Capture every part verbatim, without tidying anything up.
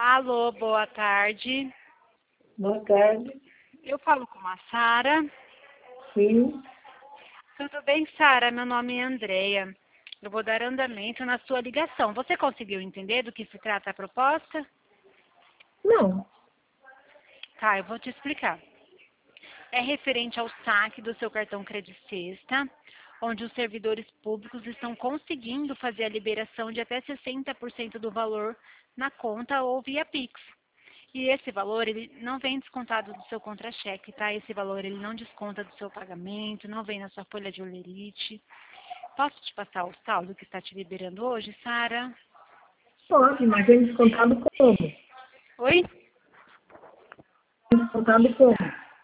Alô, boa tarde. Boa tarde. Eu falo com a Sara. Sim. Tudo bem, Sara? Meu nome é Andreia. Eu vou dar andamento na sua ligação. Você conseguiu entender do que se trata a proposta? Não. Tá, eu vou te explicar. É referente ao saque do seu cartão Credit Sexta, onde os servidores públicos estão conseguindo fazer a liberação de até sessenta por cento do valor na conta ou via Pix. E esse valor, ele não vem descontado do seu contra-cheque, tá? Esse valor, ele não desconta do seu pagamento, não vem na sua folha de holerite. Posso te passar o saldo que está te liberando hoje, Sara? Pode, mas é descontado como? Oi? Descontado como?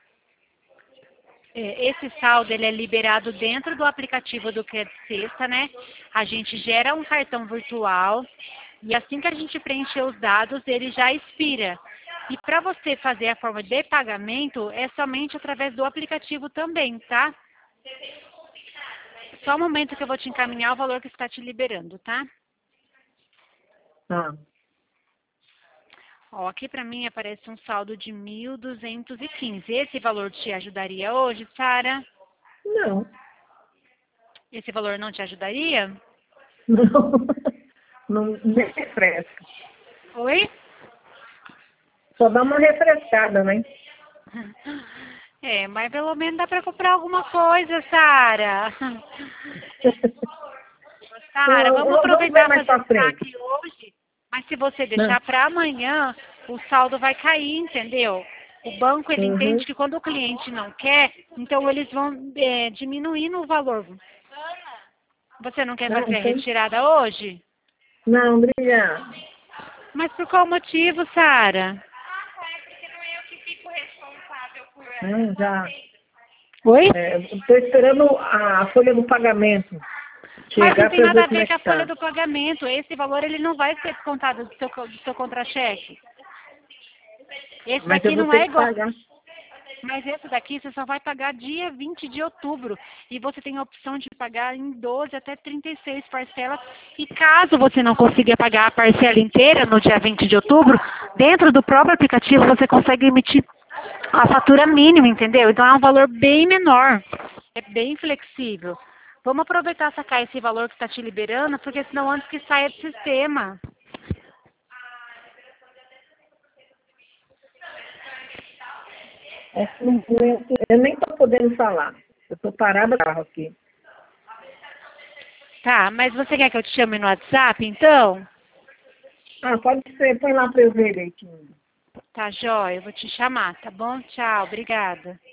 É, esse saldo, ele é liberado dentro do aplicativo do Credit Sexta, né? A gente gera um cartão virtual e assim que a gente preencher os dados, ele já expira. E para você fazer a forma de pagamento, é somente através do aplicativo também, tá? Só um momento que eu vou te encaminhar o valor que está te liberando, tá? Ah, Ó, aqui para mim aparece um saldo de mil duzentos e quinze. Esse valor te ajudaria hoje, Sara? não. Esse valor não te ajudaria? Não. Não nem refresca. Oi? Só dá uma refrescada, né? É, mas pelo menos dá para comprar alguma coisa, Sara. Sara, vamos Vamos ver aproveitar e mais fazer pra o frente. saque hoje, mas se você Não. deixar para amanhã, o saldo vai cair, entendeu? O banco, ele Uhum. entende que quando o cliente não quer, então eles vão é, diminuindo o valor. Você não quer Não, fazer a então... retirada hoje? não, obrigada. Mas por qual motivo, Sara? Não, já. Oi? Estou esperando a, a folha do pagamento Mas não chegar tem para nada ver a como ver é com que a folha tá. do pagamento. Esse valor, ele não vai ser descontado do seu, do seu contra-cheque. Esse Mas eu daqui vou não ter é que igual. pagar. Mas esse daqui você só vai pagar dia vinte de outubro. E você tem a opção de pagar em doze até trinta e seis parcelas. E caso você não consiga pagar a parcela inteira no dia vinte de outubro, dentro do próprio aplicativo você consegue emitir a fatura mínima, entendeu? Então é um valor bem menor. É bem flexível. Vamos aproveitar e sacar esse valor que está te liberando, porque senão antes que saia do sistema. É que não- eu nem estou podendo falar. Eu estou parada no carro aqui. Tá, mas você quer que eu te chame no WhatsApp, então? Ah, pode ser. Põe lá para eu ver direitinho. Tá, jóia, eu vou te chamar, tá bom? Tchau, obrigada.